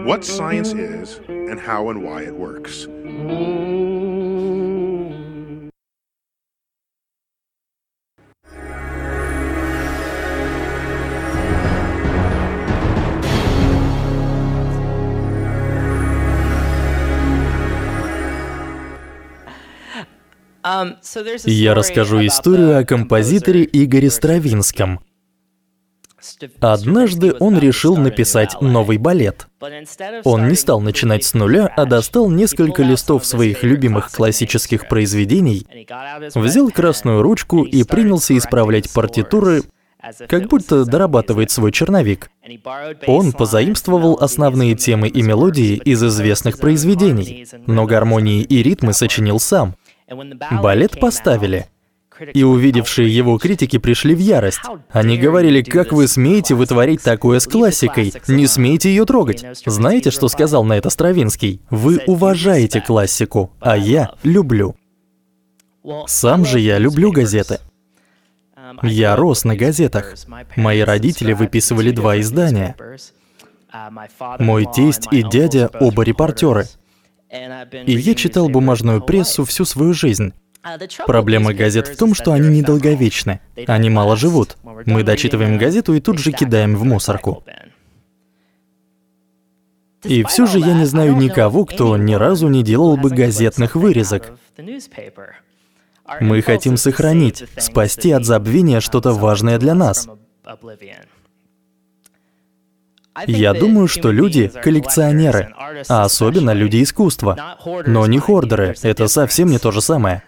what science is and how and why it works. Я расскажу историю о композиторе Игоре Стравинском. Однажды он решил написать новый балет. Он не стал начинать с нуля, а достал несколько листов своих любимых классических произведений, взял красную ручку и принялся исправлять партитуры, как будто дорабатывает свой черновик. Он позаимствовал основные темы и мелодии из известных произведений, но гармонии и ритмы сочинил сам. Балет поставили, и увидевшие его критики пришли в ярость. Они говорили: «Как вы смеете вытворить такое с классикой? Не смейте ее трогать!» Знаете, что сказал на это Стравинский? «Вы уважаете классику, а я люблю». Сам же я люблю газеты. Я рос на газетах. Мои родители выписывали 2 издания. Мой тесть и дядя оба репортеры. И я читал бумажную прессу всю свою жизнь. Проблема газет в том, что они недолговечны. Они мало живут. Мы дочитываем газету и тут же кидаем в мусорку. И все же я не знаю никого, кто ни разу не делал бы газетных вырезок. Мы хотим сохранить, спасти от забвения что-то важное для нас. Я думаю, что люди — коллекционеры, а особенно люди искусства. Но не хордеры, это совсем не то же самое.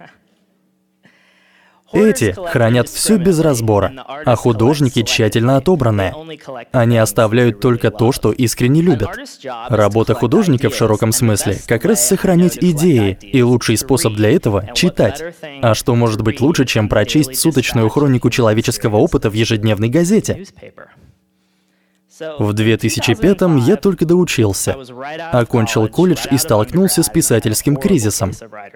Эти хранят все без разбора, а художники тщательно отобранные. Они оставляют только то, что искренне любят. Работа художника в широком смысле как раз сохранить идеи, и лучший способ для этого — читать. А что может быть лучше, чем прочесть суточную хронику человеческого опыта в ежедневной газете? В 2005-м я только доучился, окончил колледж и столкнулся с писательским кризисом.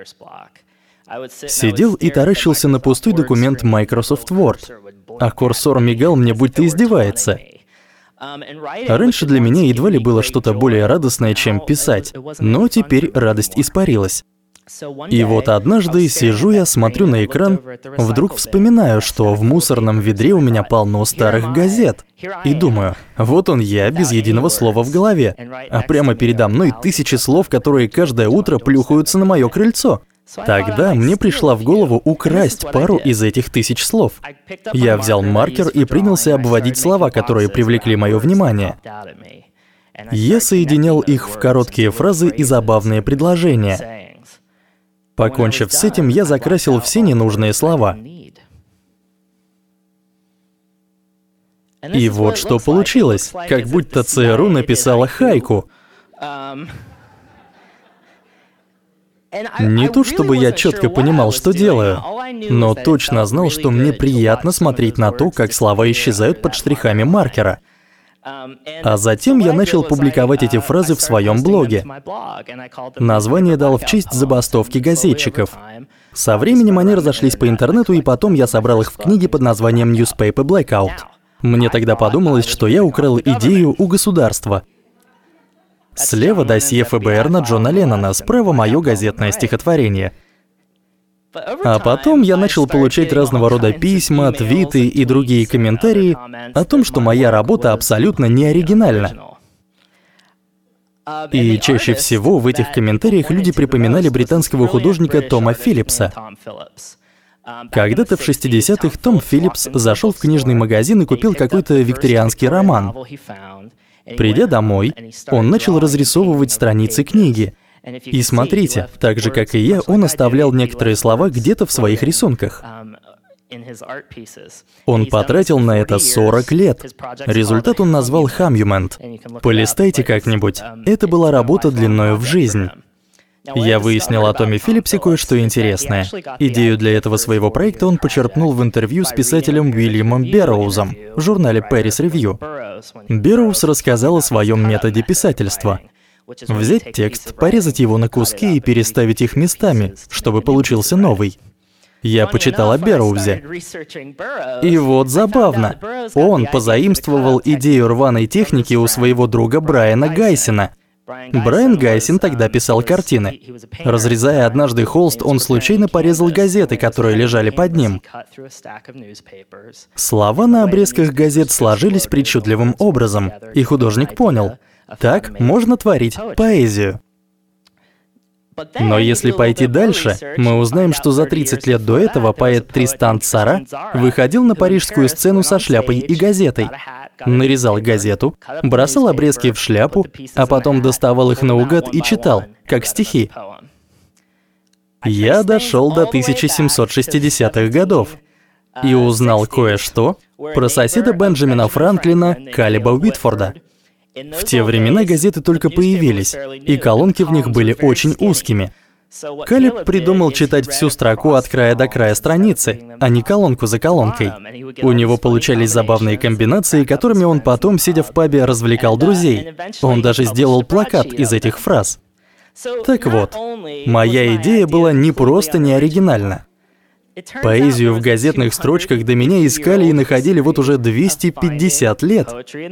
Сидел и таращился на пустой документ Microsoft Word, а курсор мигал мне, будто издевается. Раньше для меня едва ли было что-то более радостное, чем писать, но теперь радость испарилась. И вот однажды сижу я, смотрю на экран, вдруг вспоминаю, что в мусорном ведре у меня полно старых газет. И думаю, вот он я, без единого слова в голове, а прямо передо мной тысячи слов, которые каждое утро плюхаются на мое крыльцо. Тогда мне пришла в голову украсть пару из этих 1000 слов. Я взял маркер и принялся обводить слова, которые привлекли мое внимание. Я соединял их в короткие фразы и забавные предложения. Покончив с этим, я закрасил все ненужные слова. И вот что получилось. Как будто ЦРУ написала хайку. Не то чтобы я четко понимал, что делаю, но точно знал, что мне приятно смотреть на то, как слова исчезают под штрихами маркера. А затем я начал публиковать эти фразы в своем блоге. Название дал в честь забастовки газетчиков. Со временем они разошлись по интернету, и потом я собрал их в книге под названием Newspaper Blackout. Мне тогда подумалось, что я украл идею у государства. Слева досье ФБР на Джона Леннона, справа мое газетное стихотворение. А потом я начал получать разного рода письма, твиты и другие комментарии о том, что моя работа абсолютно не оригинальна. И чаще всего в этих комментариях люди припоминали британского художника Тома Филлипса. Когда-то в 60-х Том Филлипс зашел в книжный магазин и купил какой-то викторианский роман. Придя домой, он начал разрисовывать страницы книги. И смотрите, так же, как и я, он оставлял некоторые слова где-то в своих рисунках. Он потратил на это 40 лет. Результат он назвал «Хамюмент». Полистайте как-нибудь. Это была работа длиною в жизнь. Я выяснил о Томе Филлипсе кое-что интересное. Идею для этого своего проекта он почерпнул в интервью с писателем Уильямом Берроузом в журнале Paris Review. Берроуз рассказал о своем методе писательства. Взять текст, порезать его на куски и переставить их местами, чтобы получился новый. Я почитал о Берроузе. И вот забавно. Он позаимствовал идею рваной техники у своего друга Брайана Гайсена. Брайан Гайсин тогда писал картины. Разрезая однажды холст, он случайно порезал газеты, которые лежали под ним. Слова на обрезках газет сложились причудливым образом, и художник понял: так можно творить поэзию. Но если пойти дальше, мы узнаем, что за 30 лет до этого поэт Тристан Цара выходил на парижскую сцену со шляпой и газетой, нарезал газету, бросал обрезки в шляпу, а потом доставал их наугад и читал, как стихи. Я дошел до 1760-х годов и узнал кое-что про соседа Бенджамина Франклина, Калеба Уитфорда. В те времена газеты только появились, и колонки в них были очень узкими. Калеб придумал читать всю строку от края до края страницы, а не колонку за колонкой. У него получались забавные комбинации, которыми он потом, сидя в пабе, развлекал друзей. Он даже сделал плакат из этих фраз. Так вот, моя идея была не просто неоригинальна. Поэзию в газетных строчках до меня искали и находили вот уже 250 лет.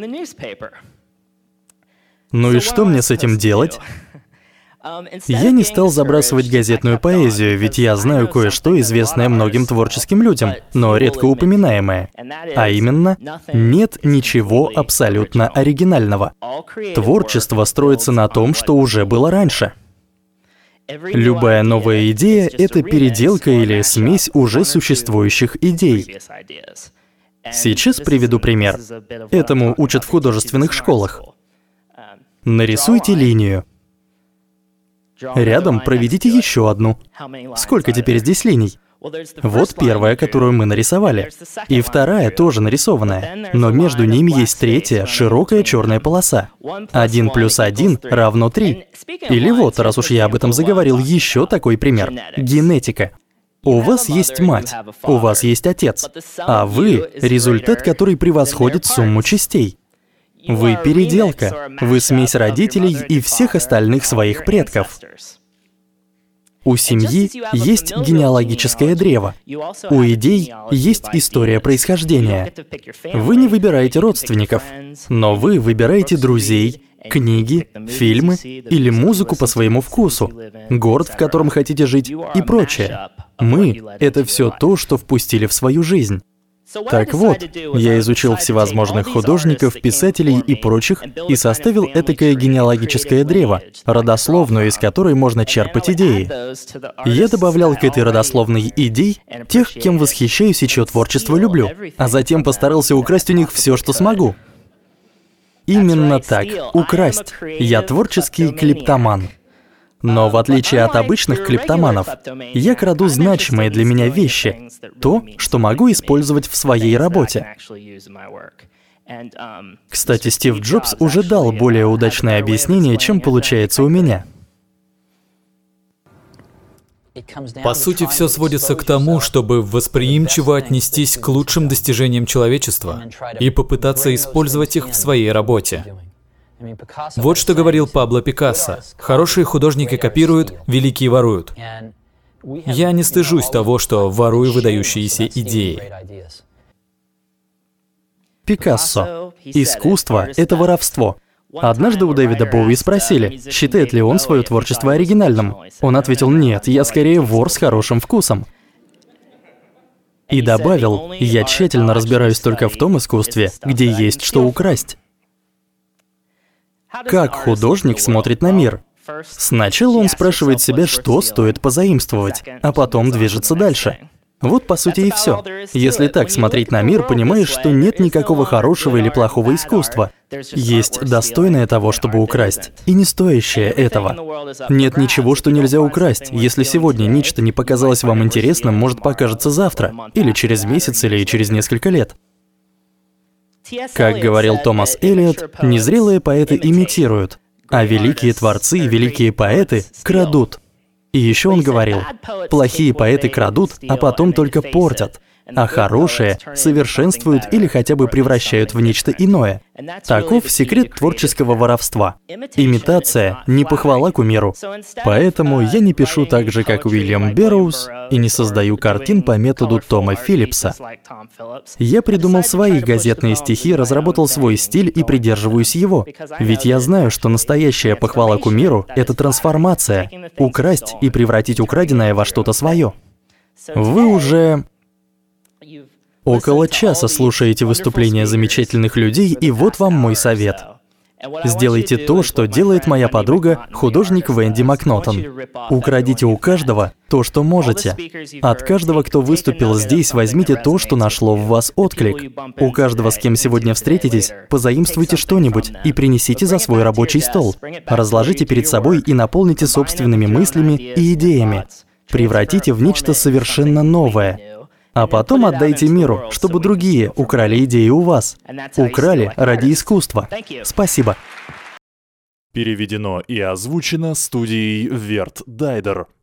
Ну и что мне с этим делать? Я не стал забрасывать газетную поэзию, ведь я знаю кое-что, известное многим творческим людям, но редко упоминаемое. А именно, нет ничего абсолютно оригинального. Творчество строится на том, что уже было раньше. Любая новая идея — это переделка или смесь уже существующих идей. Сейчас приведу пример. Этому учат в художественных школах. Нарисуйте линию. Рядом проведите еще одну. Сколько теперь здесь линий? Вот первая, которую мы нарисовали. И вторая тоже нарисованная. Но между ними есть третья, широкая черная полоса. 1 + 1 = 3. Или вот, раз уж я об этом заговорил, еще такой пример. Генетика. У вас есть мать, у вас есть отец, а вы — результат, который превосходит сумму частей. Вы переделка, вы смесь родителей и всех остальных своих предков. У семьи есть генеалогическое древо. У идей есть история происхождения. Вы не выбираете родственников, но вы выбираете друзей, книги, фильмы или музыку по своему вкусу, город, в котором хотите жить и прочее. Мы — это все то, что впустили в свою жизнь. Так вот, я изучил всевозможных художников, писателей и прочих и составил этакое генеалогическое древо, родословную, из которой можно черпать идеи. Я добавлял к этой родословной идей тех, кем восхищаюсь и чье творчество люблю, а затем постарался украсть у них все, что смогу. Именно так, украсть. Я творческий клептоман. Но в отличие от обычных клептоманов, я краду значимые для меня вещи, то, что могу использовать в своей работе. Кстати, Стив Джобс уже дал более удачное объяснение, чем получается у меня. По сути, все сводится к тому, чтобы восприимчиво отнестись к лучшим достижениям человечества и попытаться использовать их в своей работе. Вот что говорил Пабло Пикассо: «Хорошие художники копируют, великие воруют». Я не стыжусь того, что ворую выдающиеся идеи. Пикассо. Искусство — это воровство. Однажды у Дэвида Боуи спросили, считает ли он свое творчество оригинальным. Он ответил: «Нет, я скорее вор с хорошим вкусом». И добавил: «Я тщательно разбираюсь только в том искусстве, где есть что украсть». Как художник смотрит на мир? Сначала он спрашивает себя, что стоит позаимствовать, а потом движется дальше. Вот по сути и все. Если так смотреть на мир, понимаешь, что нет никакого хорошего или плохого искусства. Есть достойное того, чтобы украсть, и не стоящее этого. Нет ничего, что нельзя украсть. Если сегодня нечто не показалось вам интересным, может покажется завтра, или через месяц, или через несколько лет. Как говорил Томас Эллиот, незрелые поэты имитируют, а великие творцы и великие поэты крадут. И еще он говорил: плохие поэты крадут, а потом только портят. а хорошее совершенствуют или хотя бы превращают в нечто иное. Таков секрет творческого воровства. Имитация — не похвала кумиру. Поэтому я не пишу так же, как Уильям Берроуз, и не создаю картин по методу Тома Филлипса. Я придумал свои газетные стихи, разработал свой стиль и придерживаюсь его. Ведь я знаю, что настоящая похвала кумиру — это трансформация, украсть и превратить украденное во что-то свое. Вы уже около часа слушаете выступления замечательных людей, и вот вам мой совет. Сделайте то, что делает моя подруга, художник Венди Макнотон. Украдите у каждого то, что можете. От каждого, кто выступил здесь, возьмите то, что нашло в вас отклик. У каждого, с кем сегодня встретитесь, позаимствуйте что-нибудь и принесите за свой рабочий стол. Разложите перед собой и наполните собственными мыслями и идеями. Превратите в нечто совершенно новое. А потом отдайте миру, чтобы другие украли идеи у вас. Украли ради искусства. Спасибо. Переведено и озвучено студией Верт Дайдер.